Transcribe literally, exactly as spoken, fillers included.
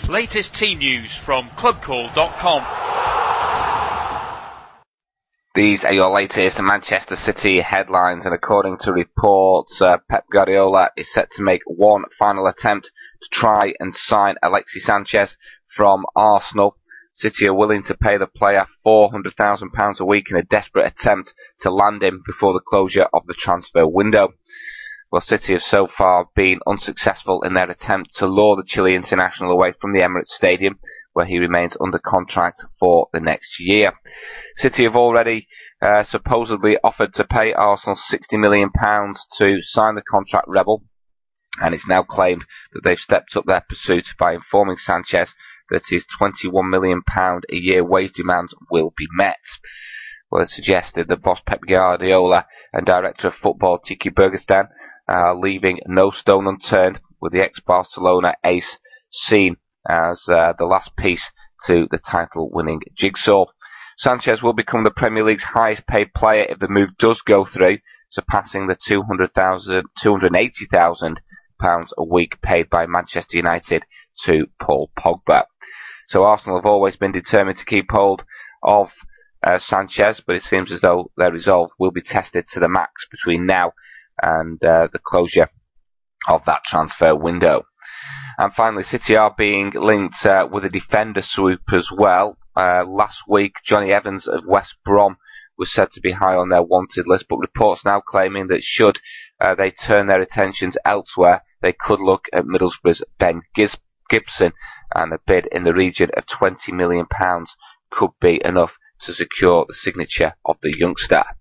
Latest team news from club call dot com. These are your latest Manchester City headlines, and according to reports, uh, Pep Guardiola is set to make one final attempt to try and sign Alexis Sanchez from Arsenal. City are willing to pay the player four hundred thousand pounds a week in a desperate attempt to land him before the closure of the transfer window. Well, City have so far been unsuccessful in their attempt to lure the Chile international away from the Emirates Stadium, where he remains under contract for the next year. City have already uh, supposedly offered to pay Arsenal sixty million pounds to sign the contract rebel, and it's now claimed that they've stepped up their pursuit by informing Sanchez that his twenty-one million pounds a year wage demands will be met. Well, it suggested that boss Pep Guardiola and director of football Tiki Bergstein are leaving no stone unturned, with the ex-Barcelona ace seen as uh, the last piece to the title-winning jigsaw. Sanchez will become the Premier League's highest-paid player if the move does go through, surpassing the two hundred thousand, two hundred eighty thousand pounds a week paid by Manchester United to Paul Pogba. So Arsenal have always been determined to keep hold of uh, Sanchez, but it seems as though their resolve will be tested to the max between now and uh, the closure of that transfer window. And finally, City are being linked uh, with a defender swoop as well. Uh, last week, Johnny Evans of West Brom was said to be high on their wanted list, but reports now claiming that should uh, they turn their attentions elsewhere, they could look at Middlesbrough's Ben Giz- Gibson, and a bid in the region of twenty million pounds could be enough to secure the signature of the youngster.